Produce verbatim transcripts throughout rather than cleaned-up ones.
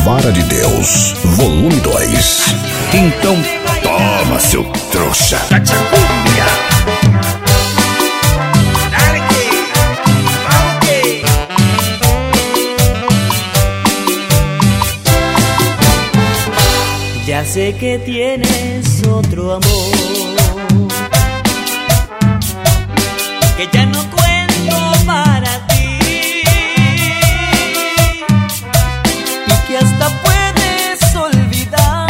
Vara de Deus, volume dois. Então toma, seu trouxa. Ya sé que tienes otro amor, que ya no cuento para ti, y que hasta puedes olvidar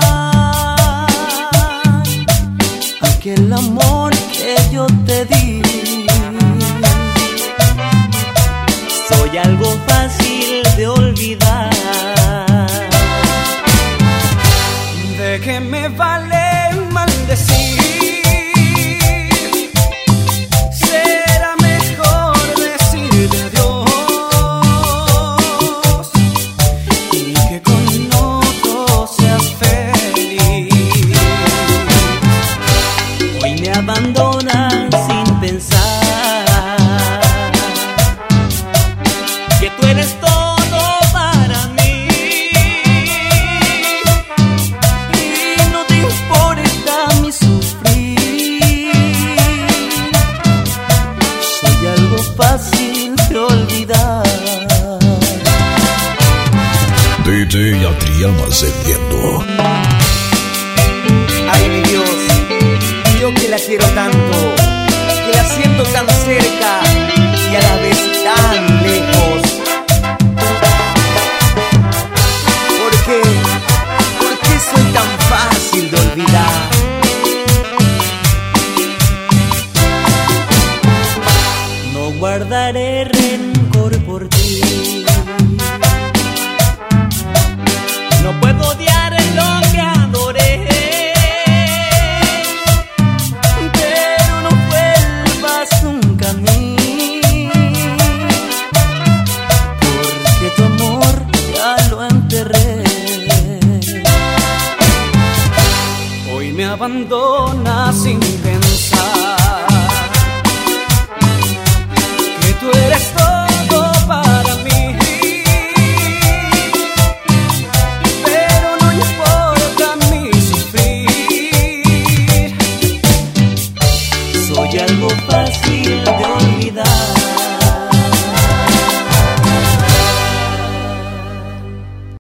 aquel amor que yo te di. Soy algo fácil de olvidar. ¿De qué me vale maldecir? Será mejor decirte adiós y que con otro seas feliz. Hoy me abandonas sin pensar que tú eres todo para mí. Fácil de olvidar. D J Adriano Azevedo. Ay, mi Dios, yo que la quiero tanto, que la siento tan cerca y a la vez tan lejos. ¿Por qué? ¿Por qué soy tan fácil de olvidar? Guardaré rencor por ti. No puedo odiar lo que adoré, pero no vuelvas nunca a mí, porque tu amor ya lo enterré. Hoy me abandonas sin pensar